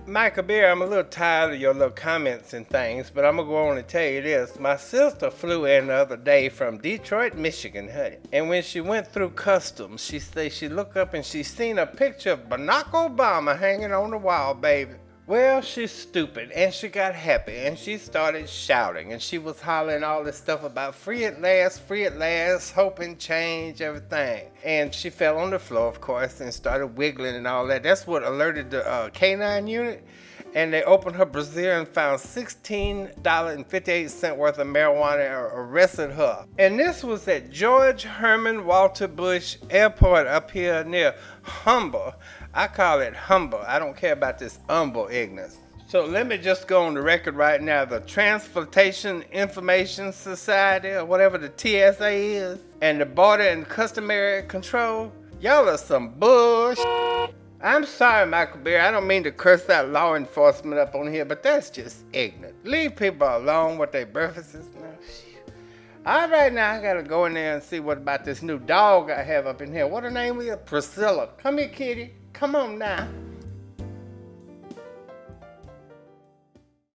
Michael Beer, I'm a little tired of your little comments and things, but I'm gonna go on and tell you this. My sister flew in the other day from Detroit, Michigan, honey. And when she went through customs, she said she looked up and she seen a picture of Barack Obama hanging on the wall, baby. Well, she's stupid, and she got happy, and she started shouting, and she was hollering all this stuff about free at last, hope and change, everything. And she fell on the floor, of course, and started wiggling and all that. That's what alerted the K-9 unit, and they opened her brassiere and found $16.58 worth of marijuana and arrested her. And this was at George Herman Walter Bush Airport up here near Humble. I call it humble. I don't care about this humble ignorance. So let me just go on the record right now. The Transportation Information Society, or whatever the TSA is, and the Border and Customary Control, y'all are some bush. I'm sorry, Michael Beer. I don't mean to curse out law enforcement up on here, but that's just ignorant. Leave people alone with their breakfasts now. All right, now I gotta go in there and see what about this new dog I have up in here. What her name is? Priscilla. Come here, kitty. Come on now.